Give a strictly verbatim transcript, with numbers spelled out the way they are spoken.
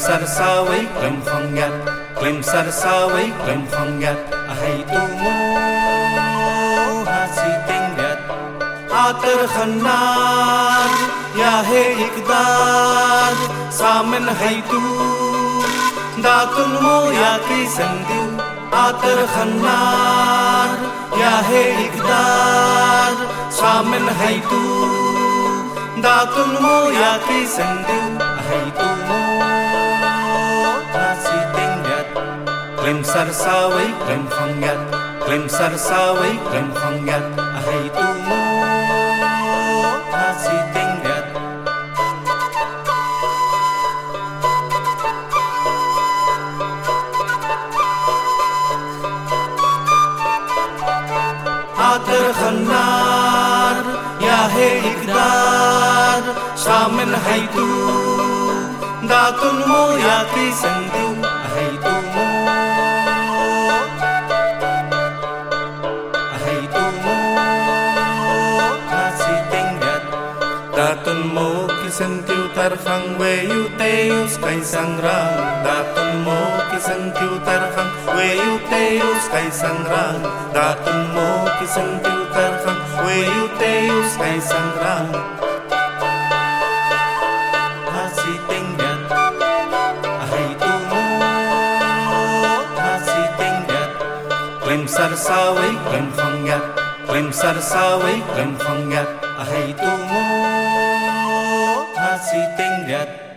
sarsaway klem khongat klem sarsaway klem khongat ahai tumo hasi tengat atar khannar ya he ikdar samen hai tu datun mo ya ki sandu atar khannar ya he ikdar samen hai tu datun mo ya ki sandu ahai tu mo hasi tengat klem sarsaway klem khongat klem sarsaway klem khongat ahai tu mo hasi tengat atar khannar ya he ikdar samen hai tu datun mo ya ki sandu ahai tu mo ahai tu mo hasi tengat datun mo ki sandu tarkhang we yu teus kai sangrang datun mo ki sandu tarkhang we yu teus kai sangrang datun mo ki sandu tarkhang we yu teus kai sangrang hasi tengat ahai tu mo hasi tengat klem sarsaway klem khongat klem sarsaway klem khongat ahai tu mo hasi tengat